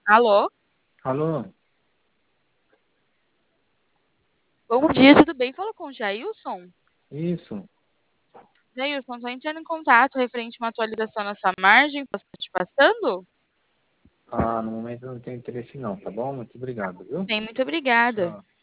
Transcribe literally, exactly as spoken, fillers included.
Alô? Alô? Bom dia, tudo bem? Fala com o Jailson. Isso. Jailson, estou entrando em contato referente a uma atualização na sua margem. Posso estar te passando? Ah, no momento eu não tenho interesse não, tá bom? Muito obrigado, viu? Bem, muito obrigada. Tchau.